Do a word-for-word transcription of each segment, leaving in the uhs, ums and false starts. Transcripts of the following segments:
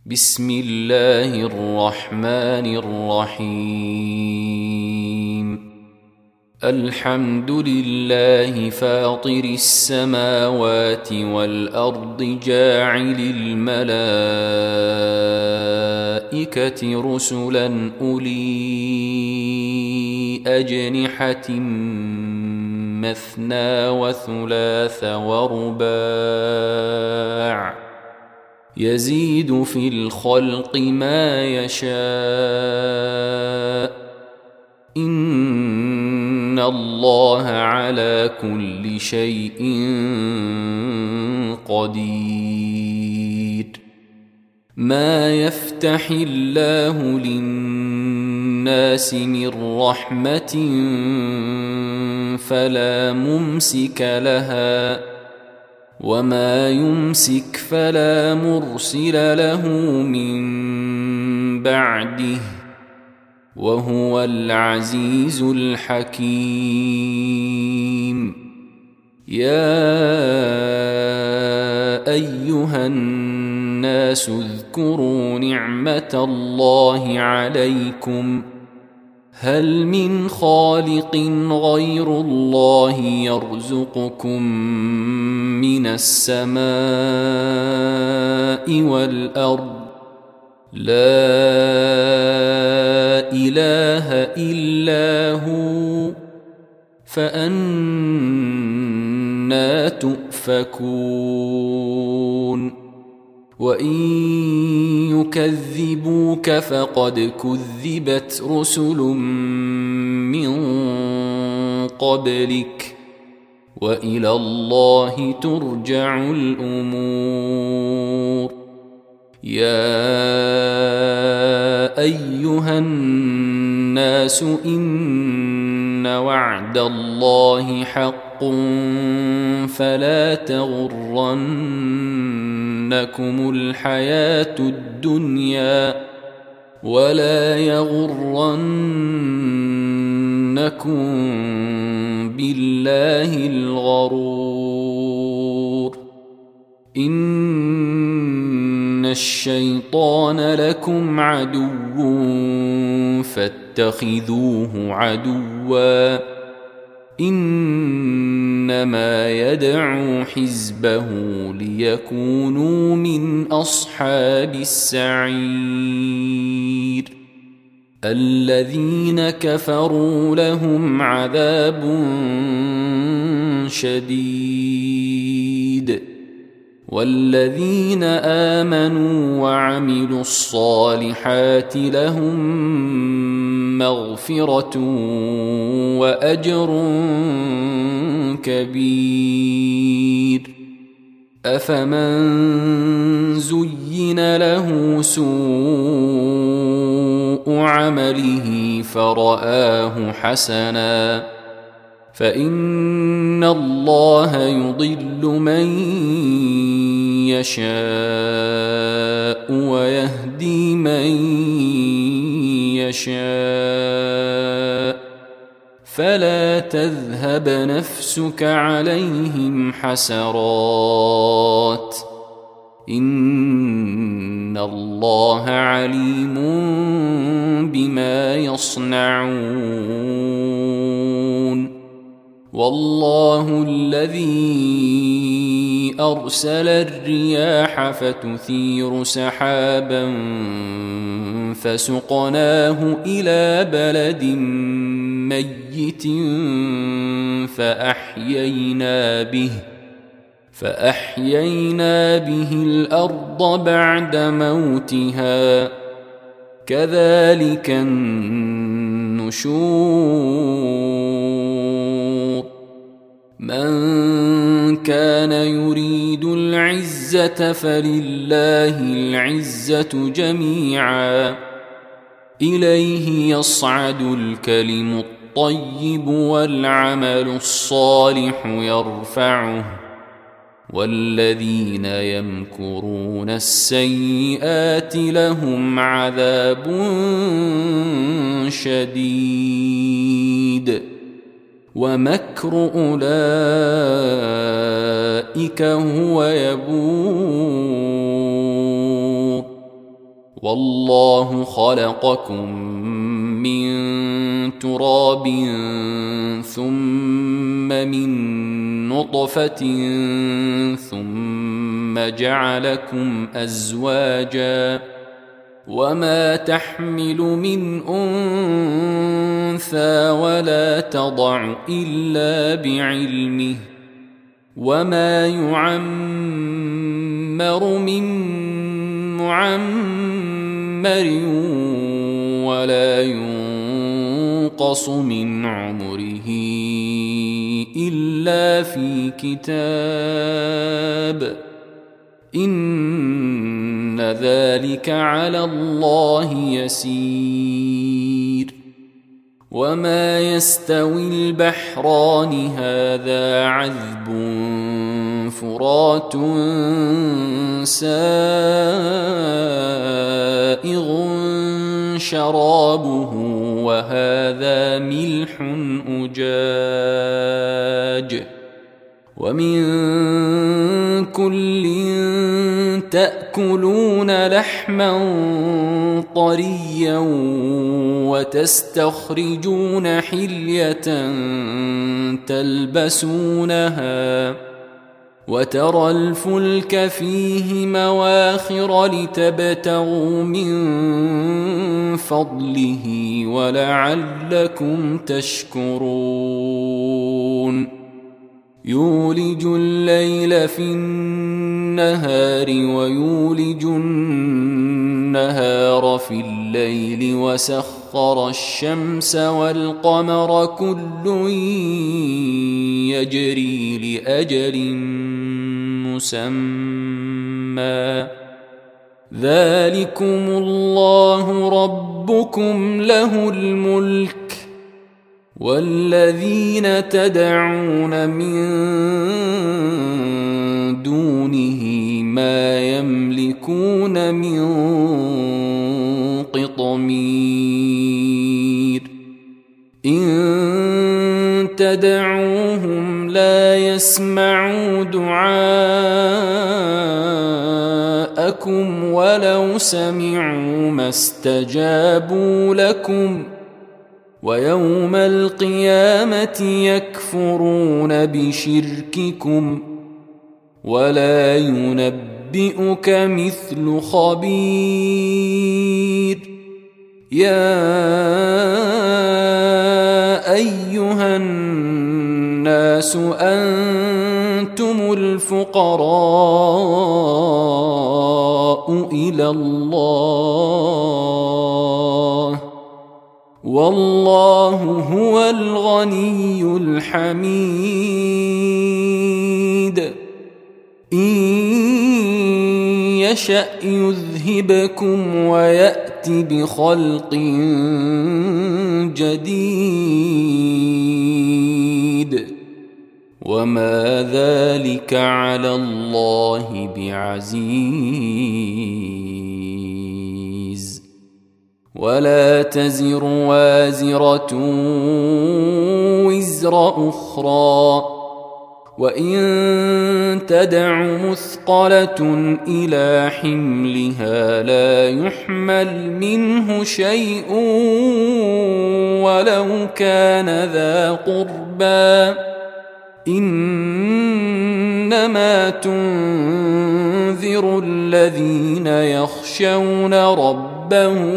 بسم الله الرحمن الرحيم. الحمد لله فاطر السماوات والأرض جاعل الملائكة رسلا أولي أجنحة مثنى وثلاث ورباع يزيد في الخلق ما يشاء إن الله على كل شيء قدير. ما يفتح الله للناس من رحمة فلا ممسك لها وما يمسك فلا مرسل له من بعده وهو العزيز الحكيم. يا أيها الناس اذكروا نعمة الله عليكم هل من خالق غير الله يرزقكم من السماء والأرض لا إله إلا هو فأنى تؤفكون. وإن يكذبوك فقد كذبت رسل من قبلك وإلى الله ترجع الأمور. يا أيها الناس إن وعد الله حق فلا تغرنكم الحياة الدنيا ولا يغرنكم بالله الغرور. إن الشيطان لكم عدو فاتخذوه عدوا إنما يدعو حزبه ليكونوا من أصحاب السعير. الذين كفروا لهم عذاب شديد والذين آمنوا وعملوا الصالحات لهم مغفرة وأجر كبير. أفمن زين له سوء عمله فرآه حسنا فإن الله يضل من يشاء ويهدي من يشاء فلا تذهب نفسك عليهم حسرات إن الله عليم بما يصنعون. والله الذي أرسل الرياح فتثير سحابا فسقناه إلى بلد ميت فأحيينا به فأحيينا به الأرض بعد موتها كذلك النشور. من كان يريد العزة فلله العزة جميعا إليه يصعد الكلم الطيب والعمل الصالح يرفعه والذين يمكرون السيئات لهم عذاب شديد ومكر أولئك هو يبور. والله خلقكم من تراب ثم من نطفة ثم جعلكم أزواجا وما تحمل من أنثى ولا تضع إلا بعلمه وما يعمر من معمر ولا ينقص من عمره إلا في كتاب إن ذلك على الله يسير وما يستوي البحران هذا عذب فرات سائغ شرابه وهذا ملح أجاج ومن كل تأكلون لحما طريا وتستخرجون حلية تلبسونها وترى الفلك فيه مواخر لتبتغوا من فضله ولعلكم تشكرون يولج الليل في النهار ويولج النهار في الليل وسخر الشمس والقمر كل يجري لأجل مسمى ذلكم الله ربكم له الملك والذين تدعون من دونه ما يملكون من قطمير إن تدعوهم لا يسمعوا دعاءكم ولو سمعوا ما استجابوا لكم ويوم القيامة يكفرون بشرككم ولا ينبئك مثل خبير يا أيها الناس أنتم الفقراء إلى الله والله هو الغني الحميد إن يشأ يذهبكم ويأت بخلق جديد وما ذلك على الله بعزيز ولا تزر وازرة وزر أخرى وإن تدع مثقلة إلى حملها لا يحمل منه شيء ولو كان ذا قربى إنما تنذر الذين يخشون ربهم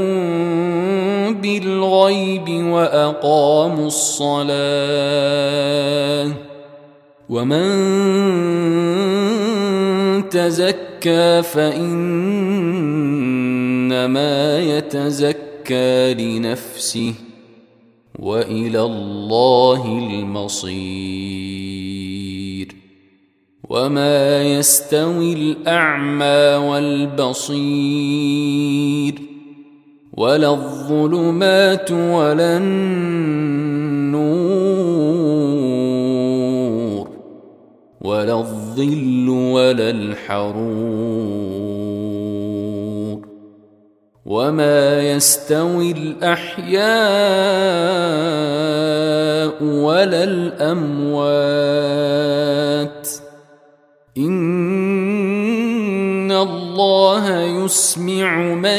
بالغيب وأقاموا الصلاة ومن تزكى فإنما يتزكى لنفسه وإلى الله المصير وما يستوي الأعمى والبصير ولا الظلمات ولا النور ولا الظل ولا الحرور وما يستوي الأحياء ولا الأموات إن الله الله يسمع من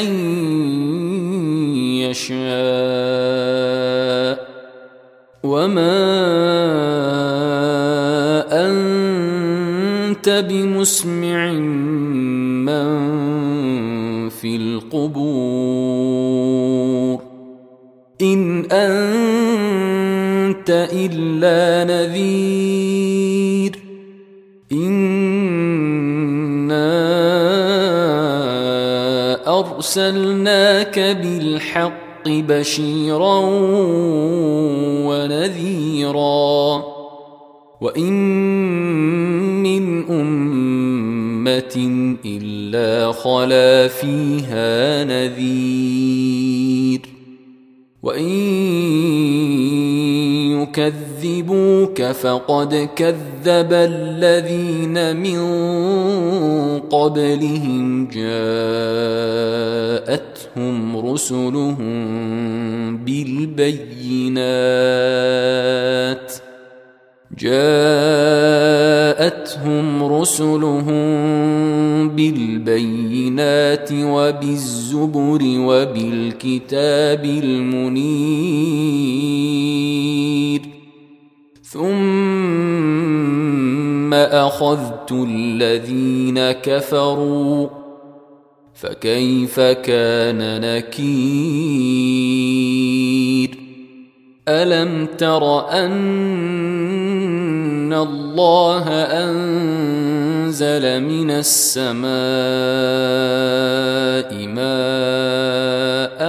يشاء وما أنت بمسمع من في القبور إن أنت إلا نذير إنا أرسلناك بالحق بشيرا ونذيرا وإن من أمة إلا خلا فيها نذير وإن يكذبوك فقد كذب الذين من قبلهم جاءتهم رسلهم بالبينات جاءتهم رسلهم بالبينات وبالزبر وبالكتاب المنير ثم أخذت الذين كفروا فكيف كان نكير ألم تر أن الله أنزل من السماء ماء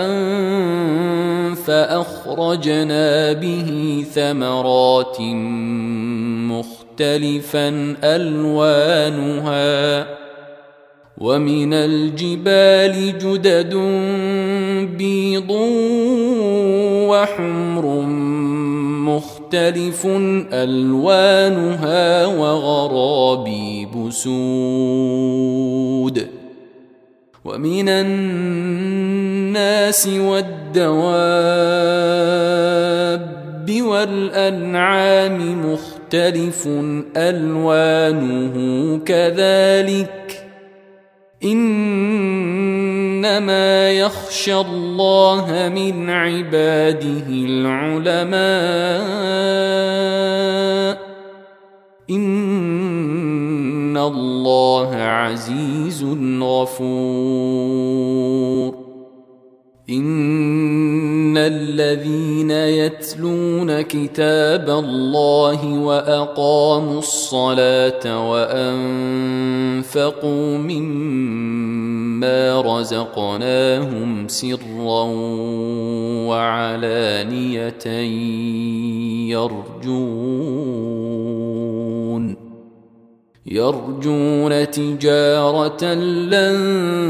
فأخرجنا به ثمرات مختلفا ألوانها ومن الجبال جدد بيض وحمر مختلف ألوانها وغرابيب سود ومن الناس والدواب والأنعام مختلف ألوانه كذلك إنما يخشى الله من عباده العلماء إن الله عزيز غفور إن الذين يتلون كتاب الله وأقاموا الصلاة وأنفقوا مما رزقناهم سرا وعلانية يرجون يرجون تجارة لن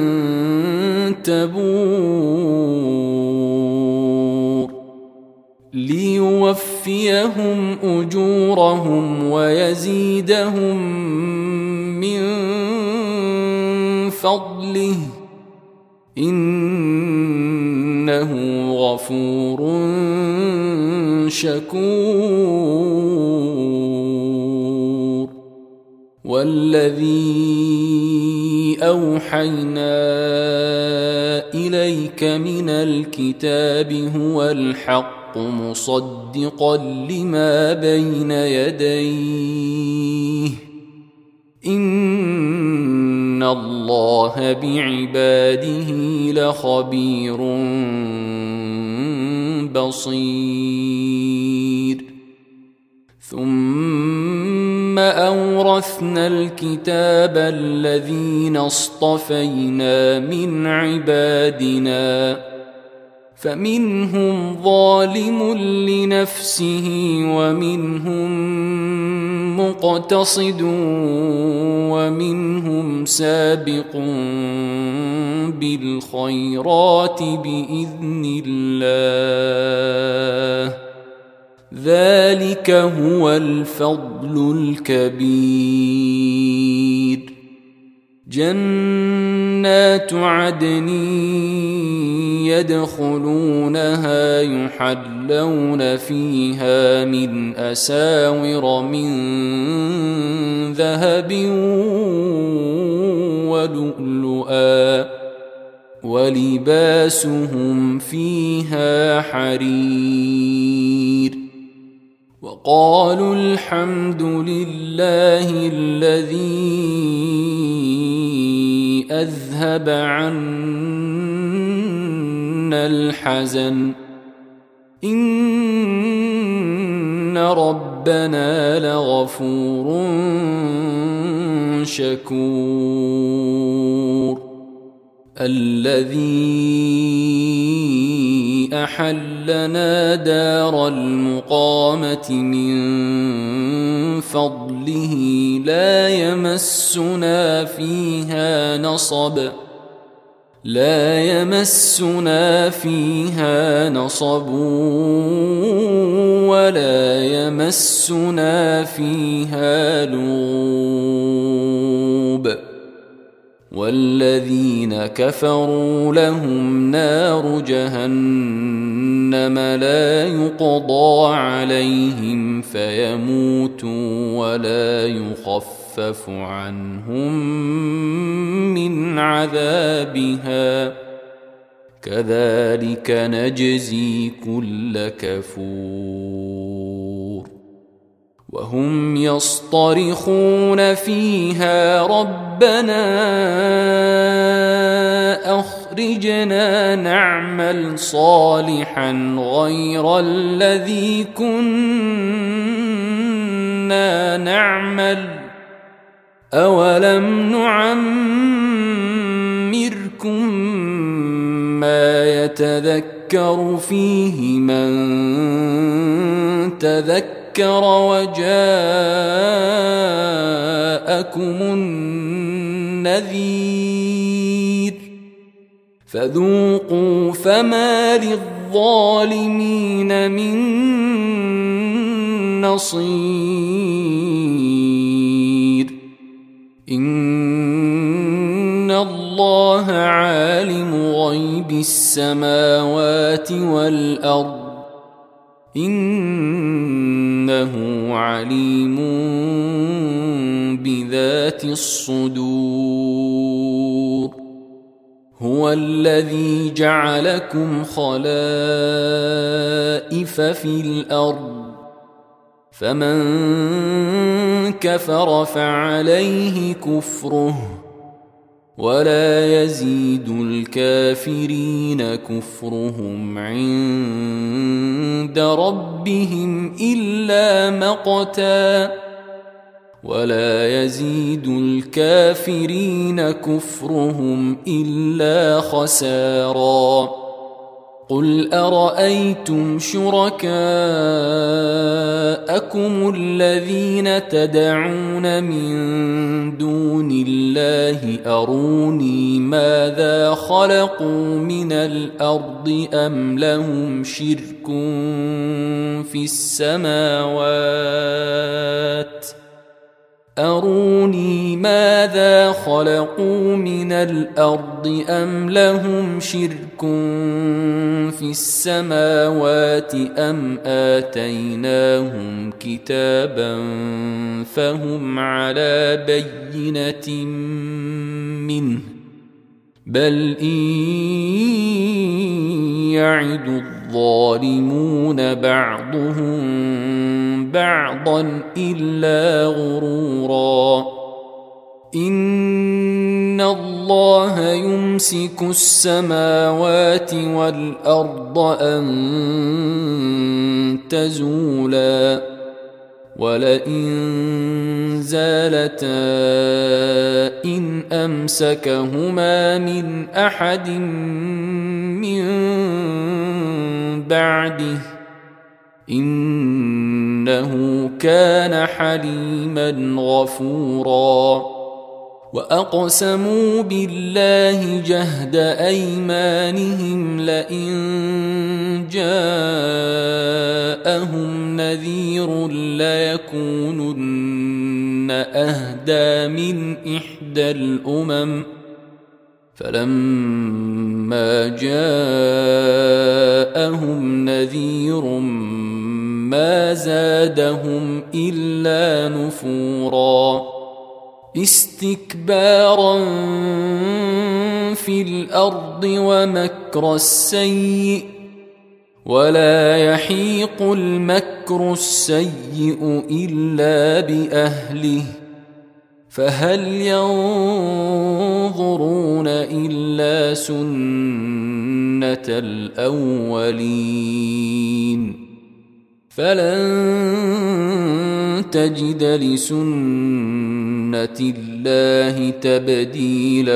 تبور ليوفيهم أجورهم ويزيدهم من فضله إنه غفور شكور والذي أوحينا إليك من الكتاب هو الحق مصدقا لما بين يديه إن الله بعباده لخبير بصير ثم أورثنا الكتاب الذين اصطفينا من عبادنا فمنهم ظالم لنفسه ومنهم مقتصد ومنهم سابق بالخيرات بإذن الله ذلك هو الفضل الكبير جنات عدن يدخلونها يحلون فيها من أساور من ذهب ولؤلؤا ولباسهم فيها حرير وقالوا الحمد لله الذي أذهب عنا الحزن إن ربنا لغفور شكور الذي أحلنا دار المقامة من فضله لا يمسنا فيها نصب لا يمسنا فيها نصب ولا يمسنا فيها لغوب والذين كفروا لهم نار جهنم لا يقضى عليهم فيموتوا ولا يخفف عنهم من عذابها كذلك نجزي كل كفور وهم يصطرخون فيها ربنا أخرجنا نعمل صالحا غير الذي كنا نعمل أولم نعمركم ما يتذكر فيه من تذكر وجاءكم النذير فذوقوا فما للظالمين من نصير إن الله عالم غيب السماوات والأرض إنه عليم بذات الصدور هو الذي جعلكم خلائف في الأرض فمن كفر فعليه كفره ولا يزيد الكافرين كفرهم عند ربهم إلا مقتا ولا يزيد الكافرين كفرهم إلا خسارا قل أرأيتم شركاءكم الذين تدعون من دون الله أروني ماذا خلقوا من الأرض أم لهم شرك في السماوات أروني ماذا خلقوا من الأرض أم لهم شرك في السماوات أم آتيناهم كتابا فهم على بينة منه بل إن يعد الظالمون بعضهم بعضا إلا غرورا إن الله يمسك السماوات والأرض أن تزولا ولئن زالتا إن أمسكهما من أحد من بعده إنه كان حليما غفورا وأقسموا بالله جهد أيمانهم لئن جاءهم نذير ليكونن أهدى من إحدى إحدى الأمم فلما جاءهم نذير ما زادهم إلا نفورا استكبارا في الأرض ومكر السيء ولا يحيق المكر السيء إلا بأهله فهل ينظرون إلا سنة الأولين فلن تجد لسنة الله تبديلا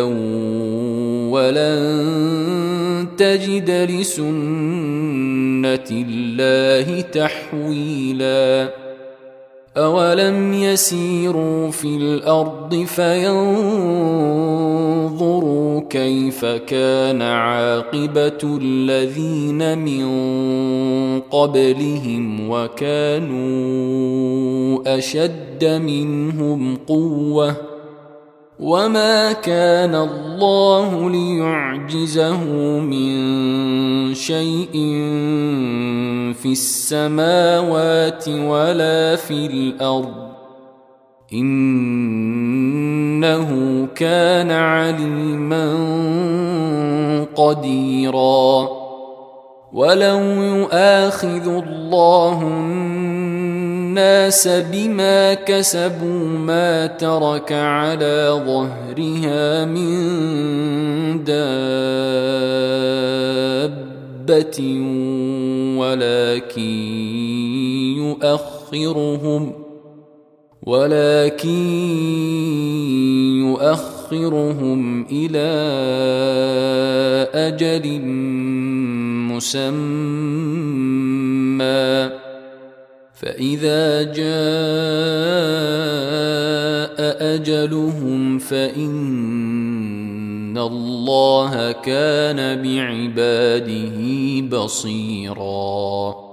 ولن تجد لسنة الله تحويلا أولم يسيروا في الأرض فينظروا كيف كان عاقبة الذين من قبلهم وكانوا أشد منهم قوة وما كان الله ليعجزه من شيء في السماوات ولا في الأرض إنه كان عليما قديرا ولو يؤاخذ الله الناس بما كسبوا ما ترك على ظهرها من دابة ولكن يؤخرهم ولكن يؤخرهم إلى أجل مسمى فإذا جاء أجلهم فإن الله كان بعباده بصيراً